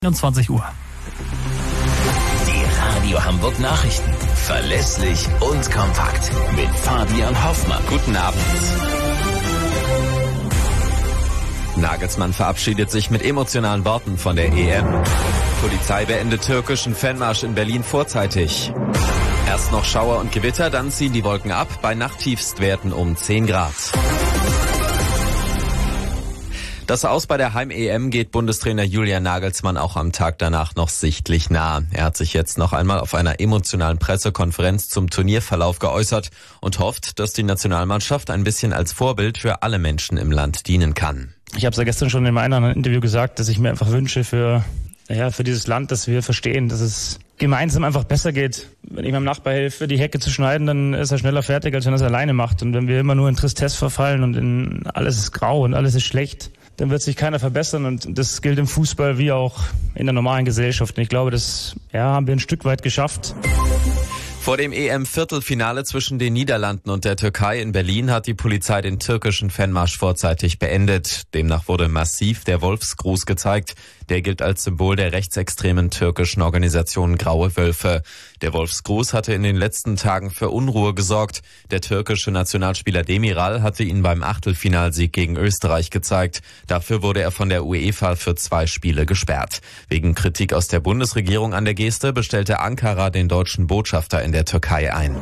21 Uhr. Die Radio Hamburg Nachrichten. Verlässlich und kompakt. Mit Fabian Hoffmann. Guten Abend. Nagelsmann verabschiedet sich mit emotionalen Worten von der EM. Polizei beendet türkischen Fanmarsch in Berlin vorzeitig. Erst noch Schauer und Gewitter, dann ziehen die Wolken ab, bei Nachttiefstwerten um 10 Grad. Das Aus bei der Heim-EM geht Bundestrainer Julian Nagelsmann auch am Tag danach noch sichtlich nah. Er hat sich jetzt noch einmal auf einer emotionalen Pressekonferenz zum Turnierverlauf geäußert und hofft, dass die Nationalmannschaft ein bisschen als Vorbild für alle Menschen im Land dienen kann. Ich habe es ja gestern schon in meinem anderen Interview gesagt, dass ich mir einfach wünsche für dieses Land, dass wir verstehen, dass es gemeinsam einfach besser geht. Wenn ich meinem Nachbar helfe, die Hecke zu schneiden, dann ist er schneller fertig, als wenn er es alleine macht. Und wenn wir immer nur in Tristesse verfallen und in alles ist grau und alles ist schlecht, dann wird sich keiner verbessern. Und das gilt im Fußball wie auch in der normalen Gesellschaft. Und ich glaube, das haben wir ein Stück weit geschafft. Vor dem EM-Viertelfinale zwischen den Niederlanden und der Türkei in Berlin hat die Polizei den türkischen Fanmarsch vorzeitig beendet. Demnach wurde massiv der Wolfsgruß gezeigt. Der gilt als Symbol der rechtsextremen türkischen Organisation Graue Wölfe. Der Wolfsgruß hatte in den letzten Tagen für Unruhe gesorgt. Der türkische Nationalspieler Demiral hatte ihn beim Achtelfinalsieg gegen Österreich gezeigt. Dafür wurde er von der UEFA für 2 Spiele gesperrt. Wegen Kritik aus der Bundesregierung an der Geste bestellte Ankara den deutschen Botschafter in der Türkei ein.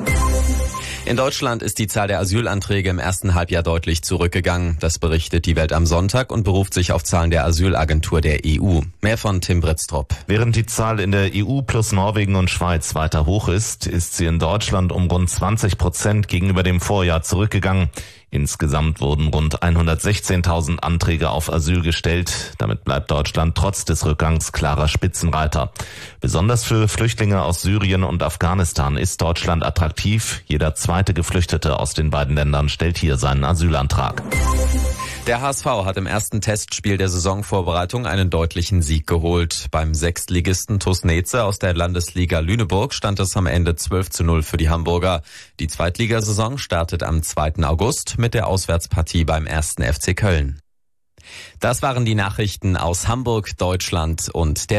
In Deutschland ist die Zahl der Asylanträge im ersten Halbjahr deutlich zurückgegangen. Das berichtet die Welt am Sonntag und beruft sich auf Zahlen der Asylagentur der EU. Mehr von Tim Britztrup. Während die Zahl in der EU plus Norwegen und Schweiz weiter hoch ist sie in Deutschland um rund 20% gegenüber dem Vorjahr zurückgegangen. Insgesamt wurden rund 116.000 Anträge auf Asyl gestellt. Damit bleibt Deutschland trotz des Rückgangs klarer Spitzenreiter. Besonders für Flüchtlinge aus Syrien und Afghanistan ist Deutschland attraktiv. Jeder zweite Geflüchtete aus den beiden Ländern stellt hier seinen Asylantrag. Der HSV hat im ersten Testspiel der Saisonvorbereitung einen deutlichen Sieg geholt. Beim Sechstligisten TuS Neze aus der Landesliga Lüneburg stand es am Ende 12:0 für die Hamburger. Die Zweitligasaison startet am 2. August mit der Auswärtspartie beim 1. FC Köln. Das waren die Nachrichten aus Hamburg, Deutschland und der